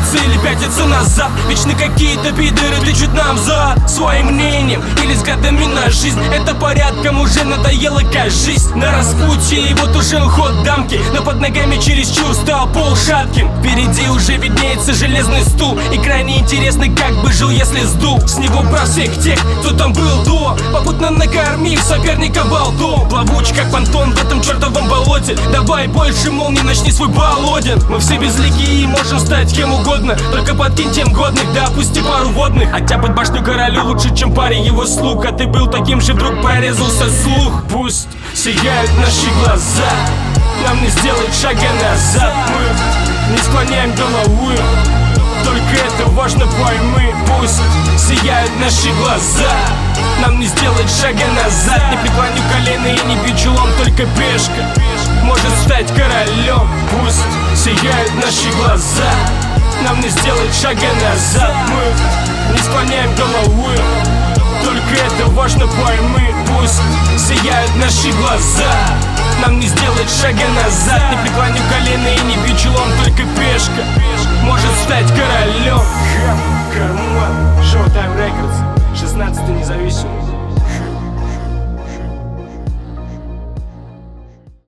двигаются или пятятся назад. Вечно какие-то пидоры тычут нам за своим мнением или взглядами на жизнь. Это порядком уже надоело, кажись. На распутье, и вот уже уход дамки, но под ногами чересчур стал пол шатким. Впереди уже виднеется железный стул, и крайне интересно, как бы жил, если сдул с него про всех тех, кто там был до, попутно накормив соперника болтом. Плавуч как понтон в этом чертовом болоте. Давай больше, мол, не начни свой болодин. Мы все безликие и можем стать кем угодно, только подкинь тем годных, да опусти пару водных. Хотя под башню королю лучше, чем парень его слуг. А ты был таким же, вдруг прорезался слух. Пусть сияют наши глаза, нам не сделать шага назад. Мы не склоняем головы, только это важно пойми. Пусть сияют наши глаза, нам не сделать шага назад. Не преклоню колено и не бью челом, только пешка может стать королем. Пусть сияют наши глаза, нам не сделать шага назад. Мы не склоняем головы, только это важно пойми. Пусть сияют наши глаза, нам не сделать шага назад. Не преклоню колено и не бью челом, только пешка может стать королем.